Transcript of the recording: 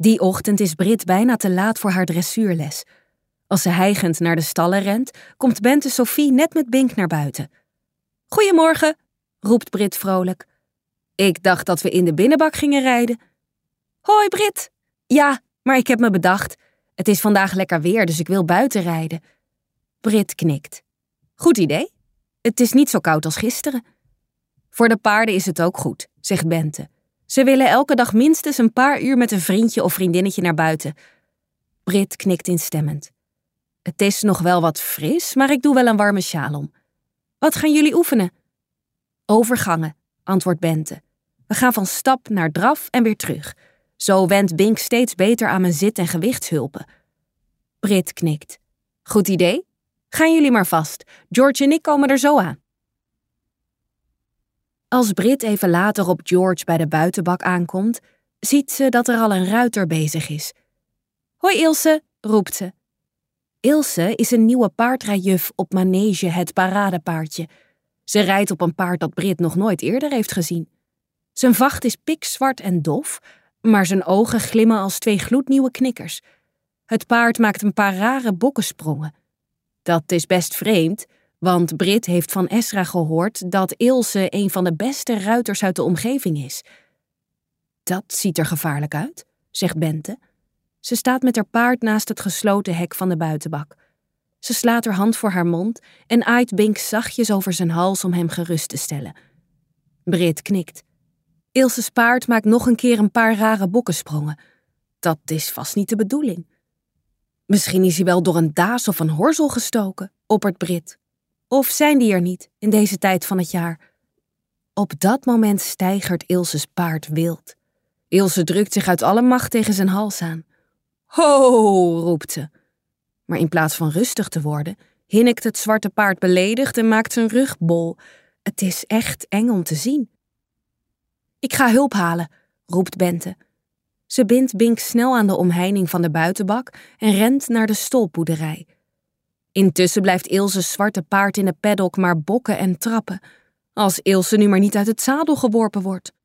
Die ochtend is Brit bijna te laat voor haar dressuurles. Als ze hijgend naar de stallen rent, komt Bente Sophie net met Bink naar buiten. Goedemorgen, roept Brit vrolijk. Ik dacht dat we in de binnenbak gingen rijden. Hoi Brit. Ja, maar ik heb me bedacht. Het is vandaag lekker weer, dus ik wil buiten rijden. Brit knikt. Goed idee. Het is niet zo koud als gisteren. Voor de paarden is het ook goed, zegt Bente. Ze willen elke dag minstens een paar uur met een vriendje of vriendinnetje naar buiten. Brit knikt instemmend. Het is nog wel wat fris, maar ik doe wel een warme sjaal om. Wat gaan jullie oefenen? Overgangen, antwoordt Bente. We gaan van stap naar draf en weer terug. Zo went Bink steeds beter aan mijn zit- en gewichtshulpen. Brit knikt. Goed idee. Gaan jullie maar vast. George en ik komen er zo aan. Als Brit even later op George bij de buitenbak aankomt, ziet ze dat er al een ruiter bezig is. Hoi Ilse, roept ze. Ilse is een nieuwe paardrijjuf op Manege, het paradepaardje. Ze rijdt op een paard dat Brit nog nooit eerder heeft gezien. Zijn vacht is pikzwart en dof, maar zijn ogen glimmen als 2 gloednieuwe knikkers. Het paard maakt een paar rare bokkensprongen. Dat is best vreemd, want Brit heeft van Esra gehoord dat Ilse een van de beste ruiters uit de omgeving is. Dat ziet er gevaarlijk uit, zegt Bente. Ze staat met haar paard naast het gesloten hek van de buitenbak. Ze slaat haar hand voor haar mond en aait Bink zachtjes over zijn hals om hem gerust te stellen. Brit knikt. Ilse's paard maakt nog een keer een paar rare bokkensprongen. Dat is vast niet de bedoeling. Misschien is hij wel door een daas of een horzel gestoken, oppert Brit. Of zijn die er niet, in deze tijd van het jaar? Op dat moment steigert Ilse's paard wild. Ilse drukt zich uit alle macht tegen zijn hals aan. Ho, roept ze. Maar in plaats van rustig te worden, hinnikt het zwarte paard beledigd en maakt zijn rug bol. Het is echt eng om te zien. Ik ga hulp halen, roept Bente. Ze bindt Bink snel aan de omheining van de buitenbak en rent naar de stolpoederij. Intussen blijft Ilse's zwarte paard in de paddock maar bokken en trappen. Als Ilse nu maar niet uit het zadel geworpen wordt.